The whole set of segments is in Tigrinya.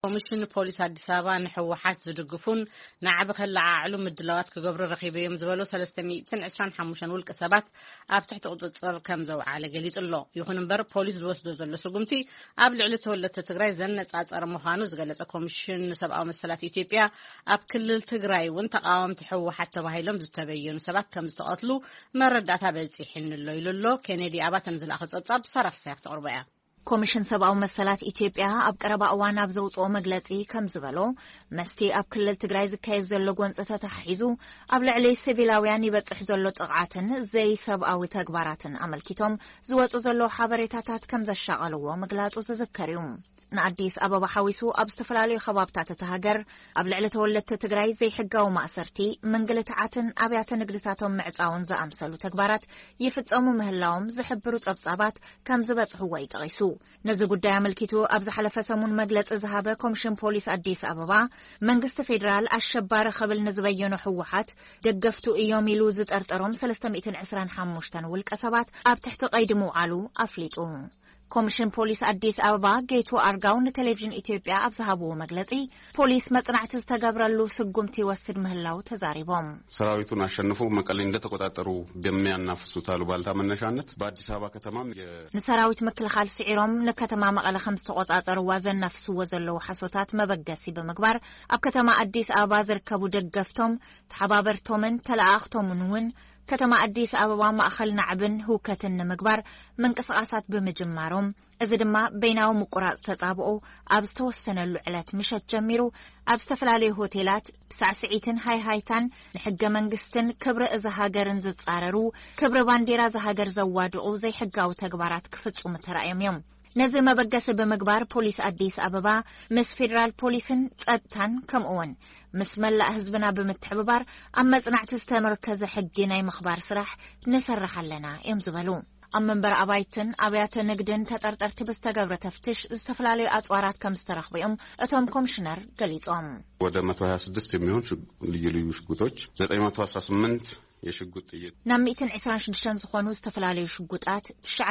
ኮሚሽን ፖሊስ አዲስ አበባ ንሕወሓት ዝድግፉን ንዓብ ከለዓዕሉ ምድላዋት ክገብሩ ረኺቦም ዝበሉ 325 ውልቀ ሰባት ኣብ ትሕቲ ቁጥጥር ከም ዘውዓለ ገሊጹ ኣሎ። ይኹን እምበር ፖሊስ ዝወስዶ ዘሎ ስጉምቲ ኣብ ልዕሊ ተወለድቲ ትግራይ ዘነጻጸረ ምዃኑ ዝገለጸ ኮሚሽን ሰብኣዊ መሰላት ኢትዮጵያ ኣብ ክልል ትግራይ እውን ተቃወምቲ ሕወሓት ተባሂሎም ዝተበየኑ ሰባት ከም ዝተቐትሉ መረዳእታ በፂሕንሎ ኢሉሎ ኬኔዲ ኣባተን ዝለኣኸ ጸብጻብ ሰራፍ ሳያፍ ተቕርበያ ኮሚሽን ሰብኣዊ መሰላት ኢትዮጵያ ኣብ ቀረባ እዋን ኣብ ዘውፅኦ መግለጺ ከም ዝበሎ መስቲ ኣብ ክልል ትግራይ ዝካየድ ዘሎ ጎንፅታት ተሓሒዙ ኣብ ልዕሊ ሲቪላውያን ይበጽሕ ዘሎ ጥቕዓትን ዘይ ሰብኣዊ ተግባራትን ኣመልኪቶም ዝወጹ ዘሎ ሓበሬታታት ከም ዘሻቐልዎ ምግላጹ ዝዝከር እዩ። ንአዲስ አበባ ሓዊሱ ኣብ ዝተፈላለዩ ከባብታት ተሃገር ኣብ ልዕሊ ተወለድቲ ትግራይ ዘይሕጋዊ ማእሰርቲ መንግልታዓትን ኣብያተ ንግድታቶም ምዕጻውን ዝኣምሰሉ ተግባራት ይፍጸሙ ምህላዎም ዝሕብሩ ጸብጻባት ከም ዝበጽሕዎ ይጠቒሱ። ነዚ ጉዳይ ኣመልኪቱ ኣብ ዝሓለፈ ሰሙን መግለጺ ዝሃበ ኮሚሽን ፖሊስ ኣዲስ ኣበባ መንግስቲ ፌደራል ኣሸባሪ ኸብል ንዝበየኑ ሕወሓት ደገፍቱ እዮም ኢሉ ዝጠርጠሮም 325 ውልቀ ሰባት ኣብ ትሕቲ ቀይዲ ምውዓሉ ኣፍሊጡ። ኮሚሽን ፖሊስ አዲስ አበባ ጌቱ አርጋው ንቴሌቪዥን ኢትዮጵያ ኣብ ዝሃብዎ መግለጺ ፖሊስ መጽናዕቲ ዝተገብረሉ ስጉምቲ ይወስድ ምህላው ተዛሪቦም ሰራዊቱን አሸንፎ መቀሌ እንደተቆጣጠሩ በሚያናፍሱት አሉባልታ መነሻነት በአዲስ አበባ ከተማም ንሰራዊት መከላኸል ሲዒሮም ንከተማ መቀለ ከም ዝተቆጣጠሩ ዋዘናፍስዎ ዘለው ሓሶታት መበገሲ በመግባር ኣብ ከተማ አዲስ አበባ ዝርከቡ ደገፍቶም ተሓባበርቶምን ተላኣኽቶምን እውን ከተማ አዲስ አበባ ማእኸል ናዕብን ህውከትን ንምግባር መንቀሳቃሳት ብምጅማሮም እዚ ድማ በይናዊ ምቁራጽ ተጻብኦ ኣብ ዝተወሰነሉ ዕለት ምሸት ጀሚሩ ኣብ ዝተፈላለዩ ሆቴላት ሳዕስዒትን ሃይሃይታን ንሕገ መንግስትን ክብሪ እዚ ሃገርን ዝጻረሩ ክብሪ ባንዴራ ዝሃገር ዘዋድቑ ዘይሕጋዊ ተግባራት ክፍጽሙ ተራእዮም እዮም። ነዚ መበገሲ ብምግባር ፖሊስ አዲስ አበባ ምስ ፌደራል ፖሊስን ጸጥታን ከምኡውን ምስ መላእ ህዝብና ብምትሕብባር ኣብ መጽናዕቲ ዝተመርከዘ ሕጊ ናይ ምኽባር ስራሕ ንሰርሕ ኣለና እዮም ዝበሉ። ኣብ መንበር ኣባይትን ኣብያተ ንግድን ተጠርጠርቲ ብዝተገብረ ተፍትሽ ዝተፈላለዩ ኣጽዋራት ከም ዝተረኽቦም እቶም ኮሚሽነር ገሊጾም ወደ 126 የሚሆን ልዩ ልዩ ሽጉጦች 918 የሽጉጥ ጥይት ናብ 126 ዝኾኑ ዝተፈላለዩ ሽጉጣት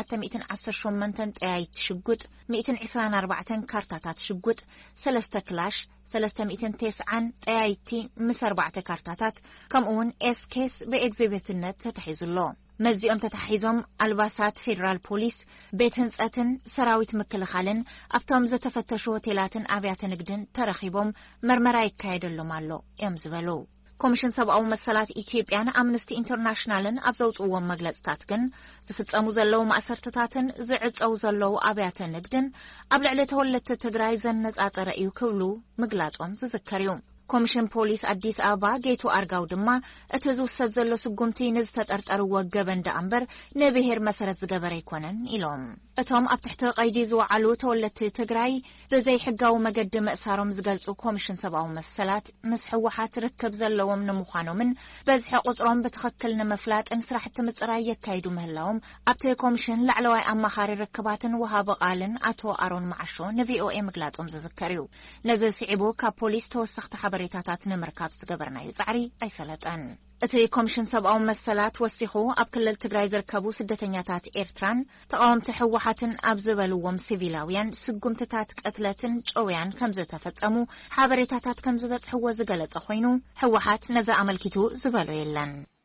918 ጠያይት ሽጉጥ 124 ካርታታት ሽጉጥ 3 ክላሽ 390 ጠያይቲ ምስ 4 ካርታታት ከምኡውን ኤስኬስ በኤግዚቢትነት ተተሒዙሎ መዚኦም ተተሒዞም አልባሳት ፌደራል ፖሊስ ቤት ህንጸትን ሰራዊት ምክልኻልን ኣብቶም ዝተፈተሹ ሆቴላትን ኣብያተ ንግድን ተረኺቦም መርመራ ይካየደሎም ኣሎ እዮም ዝበሉ። ኮሚሽን ሰብኣዊ መሰላት ኢትዮጵያን አምነስቲ ኢንተርናሽናልን ኣብ ዘውጽዎም መግለጽታት ግን ዝፍጸሙ ዘለው ማእሰርትታትን ዝዕጸው ዘለው ኣብያተ ንግድን ኣብ ልዕሊ ተወለድቲ ትግራይ ዘነጻጸረ እዩ ክብሉ ምግላጾም ዝዝከር እዩ። ኮሚሽን ፖሊስ አዲስ አበባ ጌቱ አርጋው ድማ እቲ ዝውሰድ ዘሎ ስጉምቲ ንዝተጠርጠርዎ ገበንዳ እምበር ንብሔር መሰረት ዝገበረ ይኮነን ኢሎም። እቶም ኣብ ትሕቲ ቀይዲ ዝወዓሉ ተወለድቲ ትግራይ ብዘይ ሕጋዊ መገዲ ምእሳሮም ዝገልጹ ኮሚሽን ሰብኣዊ መሰላት ምስ ሕወሓት ርክብ ዘለዎም ንምዃኖምን በዝሒ ቁጽሮም ብትኽክል ንምፍላጥን ስራሕቲ ምጽራይ የካይዱ ምህላዎም ኣብቲ ኮሚሽን ላዕለዋይ ኣማኻሪ ርክባትን ወሃቢ ቃልን ኣቶ ኣሮን ማዓሾ ንቪኦኤ ምግላጾም ዝዝከር እዩ። ነዚ ስዒቡ ካብ ፖሊስ ተወሳኽቲ ሓበሬታታት ንምርካብ ዝገበርናዮ ጻዕሪ ኣይሰለጠን። እቲ ኮሚሽን ሰብኣዊ መሰላት ወሲኹ ኣብ ክልል ትግራይ ዝርከቡ ስደተኛታት ኤርትራን ተቃወምቲ ሕወሓትን ኣብ ዝበልዎም ሲቪላውያን ስጉምትታት ቀትለትን ጨውያን ከም ዝተፈጸሙ ሓበሬታታት ከም ዝበጽሕዎ ዝገለጸ ኮይኑ ሕወሓት ነዚ ኣመልኪቱ ዝበሎ የለን።